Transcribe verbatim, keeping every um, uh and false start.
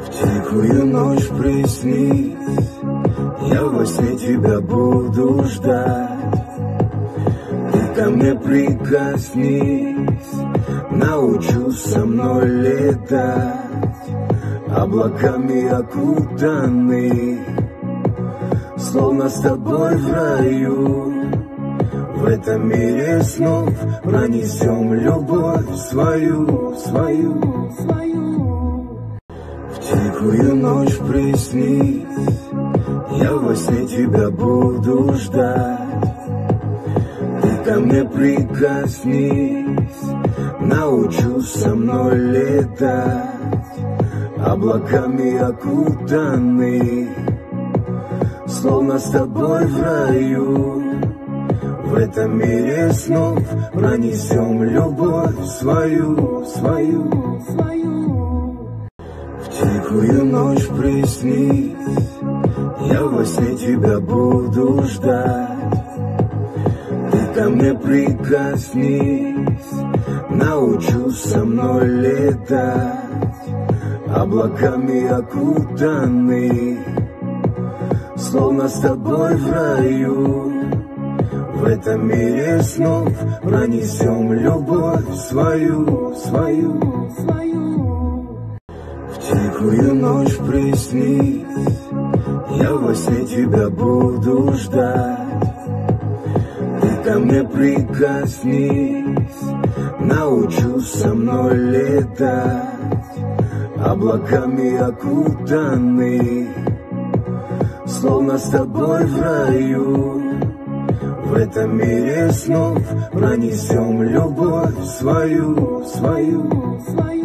В тихую ночь приснись, я во сне тебя буду ждать. Ты ко мне прикоснись, научу со мной летать. Облаками окутанный, словно с тобой в раю. В этом мире снов пронесем любовь свою, свою, свою. В тихую ночь приснись, я во сне тебя буду ждать. Ты ко мне прикоснись, научу со мной летать. Облаками окутанный, словно с тобой в раю. В этом мире снов пронесем любовь свою, свою, свою. В тихую ночь приснись, я во сне тебя буду ждать. Ты ко мне прикоснись, научу со мной летать. Облаками окутанный, словно с тобой в раю. В этом мире снов пронесем любовь свою, свою, свою. В тихую ночь приснись, я во сне тебя буду ждать. Ты ко мне прикоснись, научу со мной летать. Облаками окутанный, словно с тобой в раю. В этом мире снов пронесем любовь свою, свою, свою.